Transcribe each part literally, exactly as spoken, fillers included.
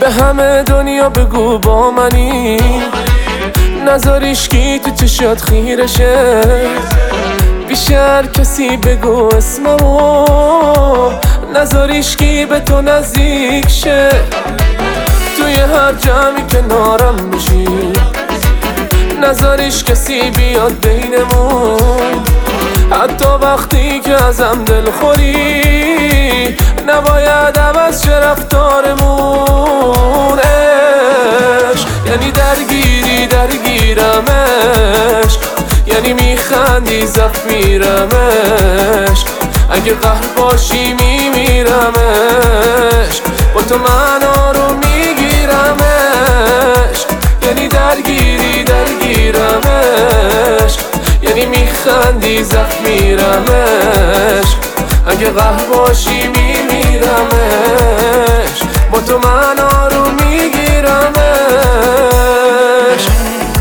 همه دنیا بگو با منی، نذاریش کی تو چشات خیرشه. بیشتر کسی بگو اسممو، نذاریش کی به تو نزدیک شه. توی هر جمعی کنارم بشی، نذاریش کسی بیاد بینمون. حتی وقتی که ازم دل خوری، نباید عوض شه رفتارمون. عشق یعنی درگیری درگیرم، عشق یعنی میخندی زف میرم، عشق اگه قهر باشی میمیرم، عشق با تو من آروم میگیرم. عشق یعنی درگیری درگیرم، عشق یعنی میخندی زف میرم، عشق اگه قهر باشی میمیرم، عشق با تو من آروم میگیرم. عشق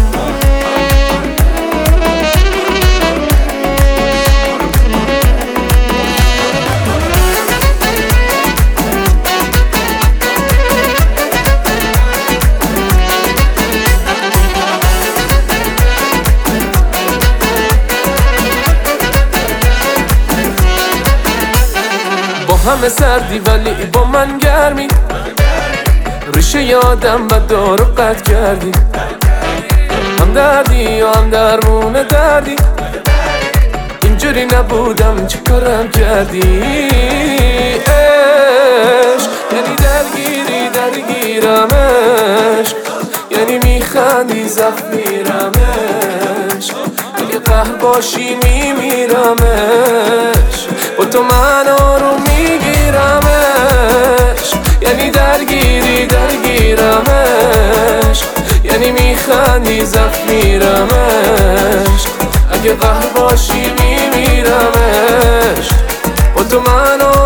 همه سردی ولی با من گرمی، ریشه یادم بد رو قطع کردی. هم دردی یا هم درمون دردی، اینجوری نبودم چه کارم کردی. عشق یعنی درگیری درگیرم، عشق یعنی میخندی زف میرم، عشق اگه قهر باشی میمیرم، عشق با تو من آروم میگیرم. عشق یعنی درگیری درگیرم، عشق یعنی میخندی زف میرم، عشق اگه قهر باشی میمیرم، عشق با تو من آروم